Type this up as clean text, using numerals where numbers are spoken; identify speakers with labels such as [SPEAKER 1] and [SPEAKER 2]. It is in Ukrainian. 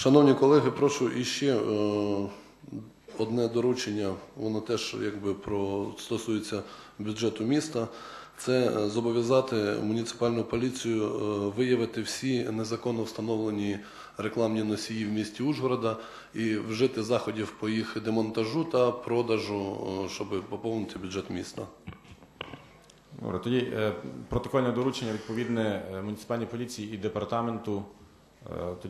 [SPEAKER 1] Шановні колеги, прошу іще одне доручення, воно теж стосується бюджету міста. Це зобов'язати муніципальну поліцію виявити всі незаконно встановлені рекламні носії в місті Ужгорода і вжити заходів по їх демонтажу та продажу, щоб поповнити бюджет міста.
[SPEAKER 2] Добре, тоді протокольне доручення відповідне муніципальній поліції і департаменту